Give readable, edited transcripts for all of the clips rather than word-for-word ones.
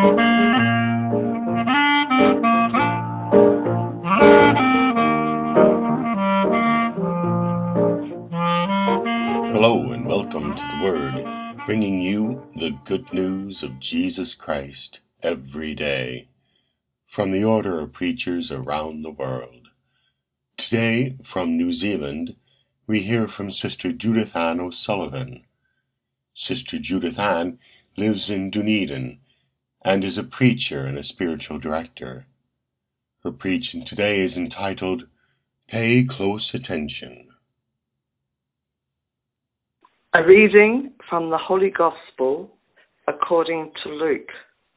Hello and welcome to the Word, bringing you the good news of Jesus Christ every day from the order of preachers around the world. Today, from New Zealand, we hear from Sister Judith Ann O'Sullivan. Sister Judith Ann lives in Dunedin and is a preacher and a spiritual director. Her preaching today is entitled, Pay Close Attention. A reading from the Holy Gospel according to Luke.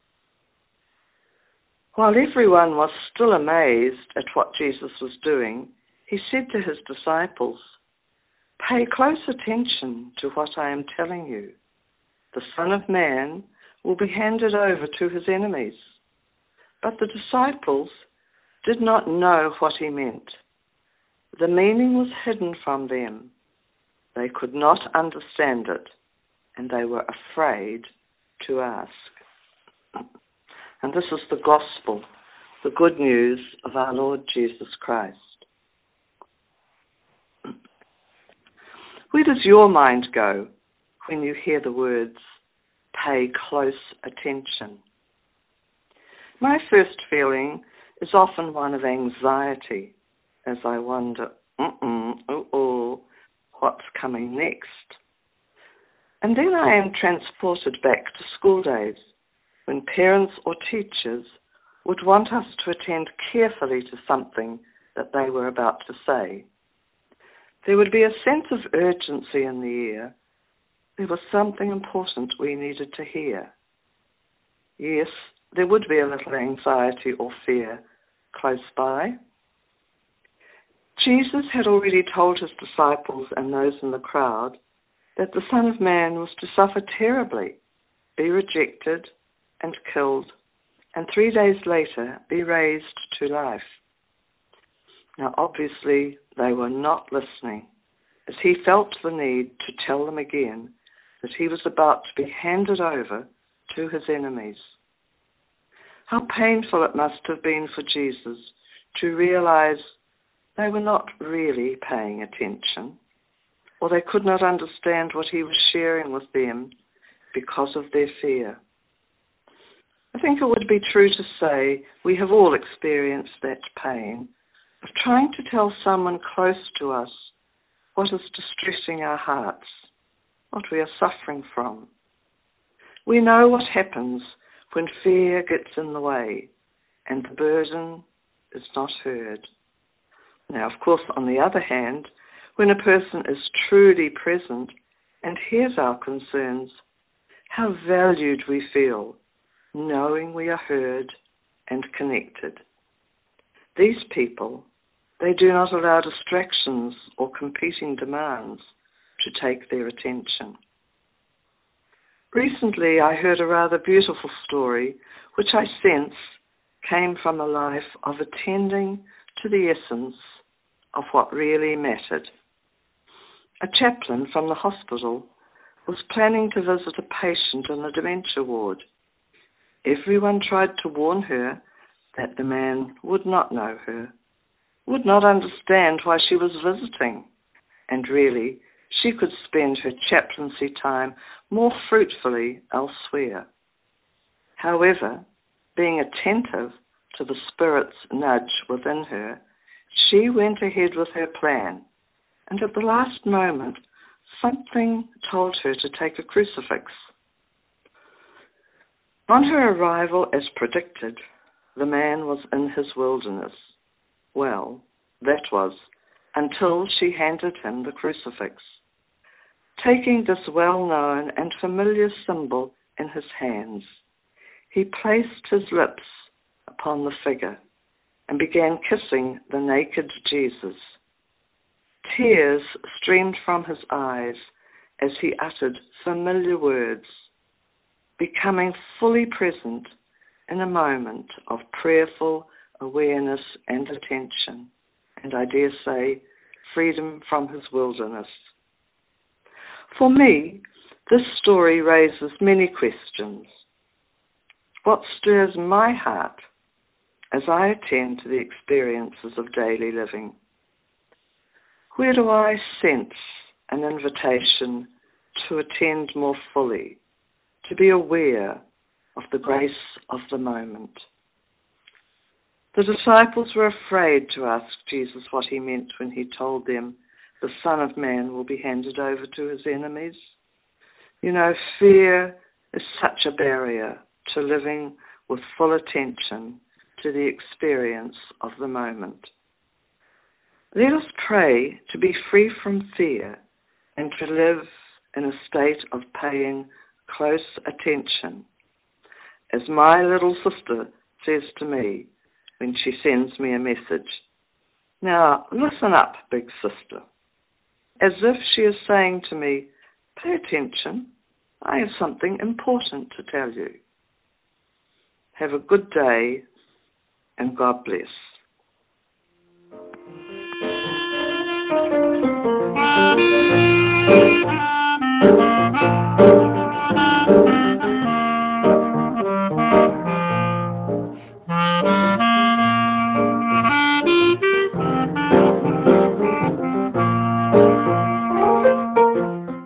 While everyone was still amazed at what Jesus was doing, he said to his disciples, "Pay close attention to what I am telling you. The Son of Man will be handed over to his enemies." But the disciples did not know what he meant. The meaning was hidden from them. They could not understand it, and they were afraid to ask. And this is the gospel, the good news of our Lord Jesus Christ. Where does your mind go when you hear the words, pay close attention? My first feeling is often one of anxiety as I wonder, what's coming next? And then I am transported back to school days when parents or teachers would want us to attend carefully to something that they were about to say. There would be a sense of urgency in the air. There was something important we needed to hear. Yes, there would be a little anxiety or fear close by. Jesus had already told his disciples and those in the crowd that the Son of Man was to suffer terribly, be rejected and killed, and 3 days later be raised to life. Now, obviously, they were not listening, as he felt the need to tell them again that he was about to be handed over to his enemies. How painful it must have been for Jesus to realize they were not really paying attention, or they could not understand what he was sharing with them because of their fear. I think it would be true to say we have all experienced that pain of trying to tell someone close to us what is distressing our hearts, what we are suffering from. We know what happens when fear gets in the way and the burden is not heard. Now, of course, on the other hand, when a person is truly present and hears our concerns, how valued we feel, knowing we are heard and connected. These people, they do not allow distractions or competing demands to take their attention. Recently, I heard a rather beautiful story, which I sense came from a life of attending to the essence of what really mattered. A chaplain from the hospital was planning to visit a patient in the dementia ward. Everyone tried to warn her that the man would not know her, would not understand why she was visiting, and really she could spend her chaplaincy time more fruitfully elsewhere. However, being attentive to the Spirit's nudge within her, she went ahead with her plan, and at the last moment, something told her to take a crucifix. On her arrival, as predicted, the man was in his wilderness. Well, that was until she handed him the crucifix. Taking this well-known and familiar symbol in his hands, he placed his lips upon the figure and began kissing the naked Jesus. Tears streamed from his eyes as he uttered familiar words, becoming fully present in a moment of prayerful awareness and attention, and I dare say, freedom from his wilderness. For me, this story raises many questions. What stirs my heart as I attend to the experiences of daily living? Where do I sense an invitation to attend more fully, to be aware of the grace of the moment? The disciples were afraid to ask Jesus what he meant when he told them the Son of Man will be handed over to his enemies. You know, fear is such a barrier to living with full attention to the experience of the moment. Let us pray to be free from fear and to live in a state of paying close attention. As my little sister says to me when she sends me a message, "Now listen up, big sister," as if she is saying to me, "Pay attention, I have something important to tell you." Have a good day and God bless.